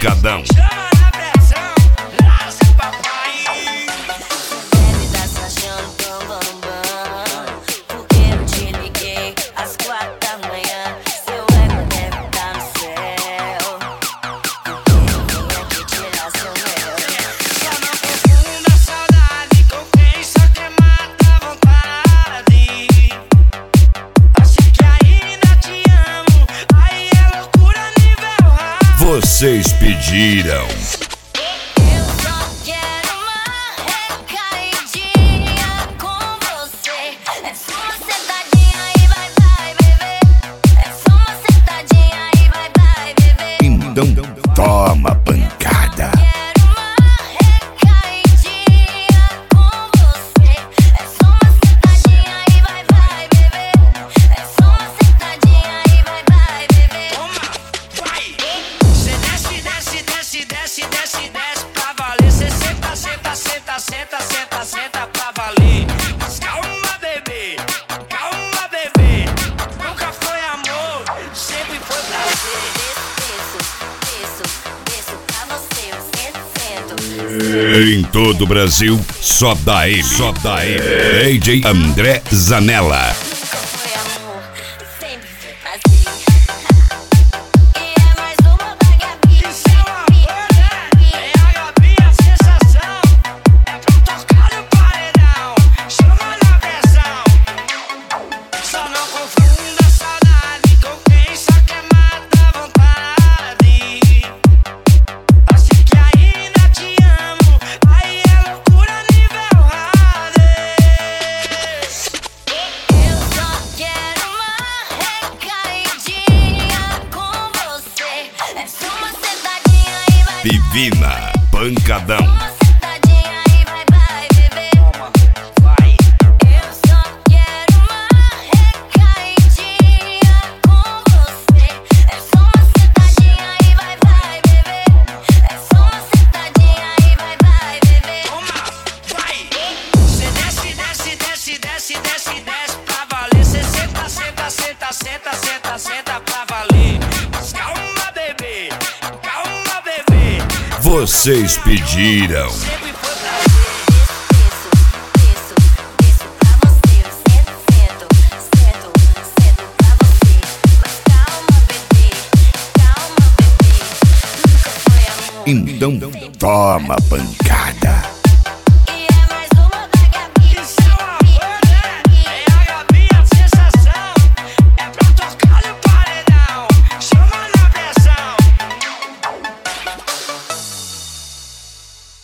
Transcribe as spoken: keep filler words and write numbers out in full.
Pancadão. Vocês pediram. Eu só quero uma recaidinha com você. É só uma sentadinha e vai, vai, bebê. É só uma sentadinha e vai, vai, bebê. Então toma pancada. Quero uma recaidinha com você. É só uma sentadinha e vai, vai, bebê. É só uma sentadinha e vai, vai, bebê. Desce, desce, desce, desce pra valer. Cê senta, senta, senta, senta, senta, senta pra valer. Mas calma, bebê, calma, bebê. Nunca foi amor, sempre foi prazer. Desço, desço, desço pra você. Eu sento, sento. Em todo o Brasil, só dá ele, só dá ele. D J André Zanella. Nunca foi amor, sempre foi prazer. E é mais uma vagabinha. Isso é uma banda, é a Gabi a sensação. É pra tocar no paredão, chama na pressão. Só não confunda saudade com quem só quer matar a vontade. Assim que ainda te amo, aí é loucura nível hard. Eu só quero uma recaidinha com você. É só uma sentadinha e vai, Divina Pancadão. uma sentadinha e vai, vai, bebê. Vai. Eu só quero uma recaidinha com você. É só uma sentadinha e vai, vai, bebê. É só uma sentadinha e vai, vai, bebê. Toma, vai! Cê desce, desce, desce, desce, desce, desce pra valer. Cê senta, senta, senta, senta, senta, senta pra valer. Mas calma, bebê, calma, bebê. Vocês pediram. Sempre foi prazer. Desço, desço, desço pra você. Eu sento, sento, sento, sento pra você. Mas calma, bebê, calma, bebê. Nunca foi amor. Então toma pancada.